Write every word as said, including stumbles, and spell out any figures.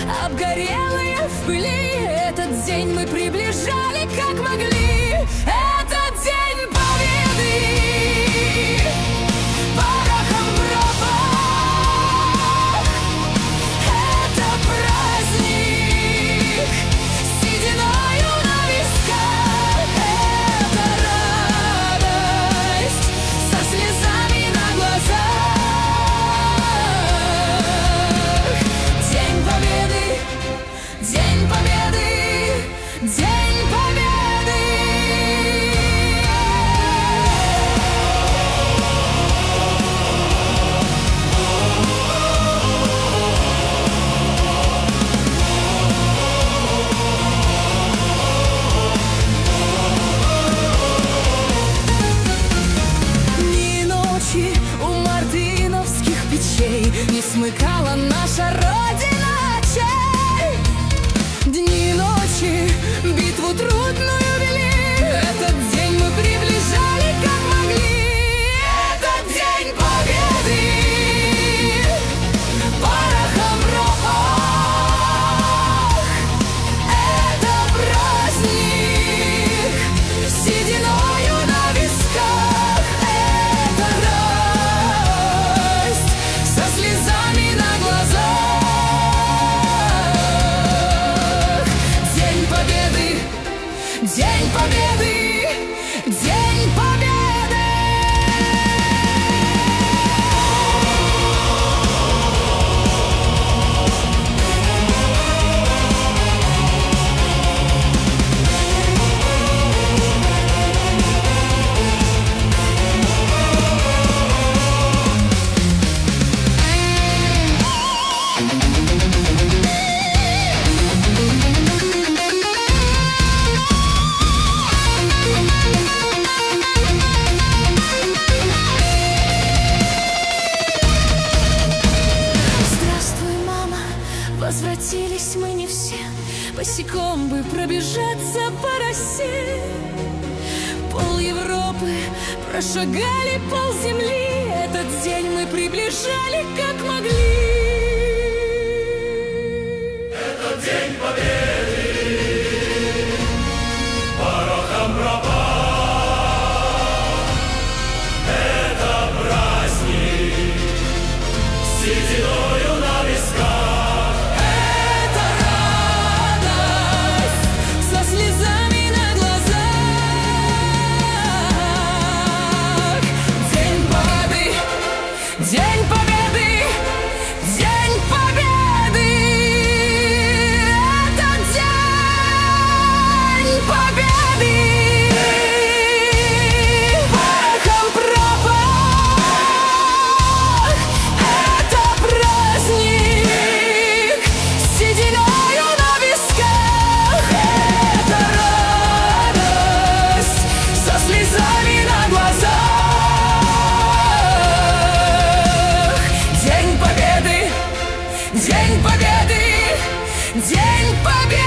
обгорелые в пыли. Этот день мы приближали как могли. Этот день победы. Порохом в ропах. Это праздник. Сединою на висках. Это радость со слезами на глазах. День победы. День победы. День победы. Ни ночи у мартыновских печей не смыкала наша Родина очей. Дни, ночи, битву трудную вели. Этот день мы приближали как могли. Этот день победы. Порохом в ропах. Это праздник. Сединою на висках. Это радость со слезами на глазах. День победы. День победы. День победы. Здравствуй, мама, возвратились мы не все. Босиком бы пробежаться по росе. Пол Европы прошагали, пол земли. Этот день мы приближали как могли. Этот день победы. Порохом в ропах. Это праздник. Сединою на висках. Это радость со слезами на глазах. День победы. День победы. День победы. Это день победы. Порохом в ропах. Это праздник. Сединою на висках. Это радость со слезами на глазах. День победы. День победы. День победы.